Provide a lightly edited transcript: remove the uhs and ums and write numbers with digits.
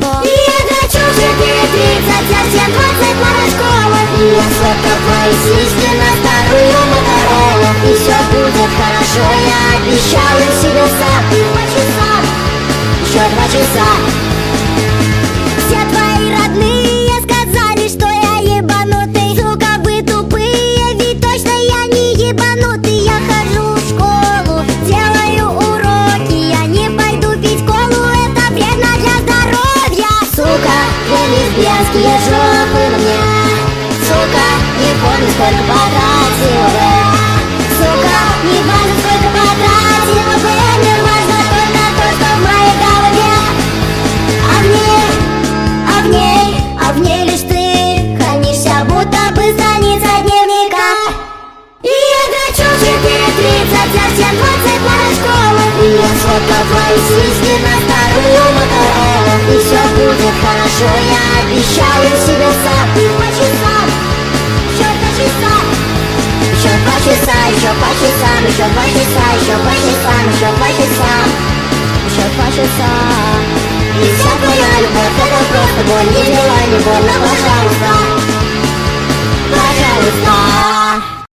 И я хочу в 4:30, а все 20 на школу. И я сфоткал твои сиськи на старую Моторолу. И все будет хорошо, я обещаю себе сам. 2 часа, еще 2 часа. Все твои родные сказали, что я ебанутый. Сука, вы тупые, ведь точно я не ебанутый. Я хожу в школу, делаю уроки. Я не пойду пить колу, это вредно для здоровья. Сука, две лесбиянские жопы мне. Сука, не помню, сколько потратил я. Сука, не важно, сколько потратил бы. Мне важно только то, что в моей голове. А в ней лишь ты хранишься, будто бы страница дневника. И я хочу в 4:30, а все 20 на школу. И я сфоткал твои сиськи на старую Моторолу. И все будет хорошо, я обещаю себе сам. 2 часа, еще 2 часа. Еще 2 часа, еще по часам. Еще 2 часа, еще по часам. Еще 2 часа, еще 2 часа. И вся твоя любовь, это просто боль. Не делай мне больно, пожалуйста. Пожалуйста.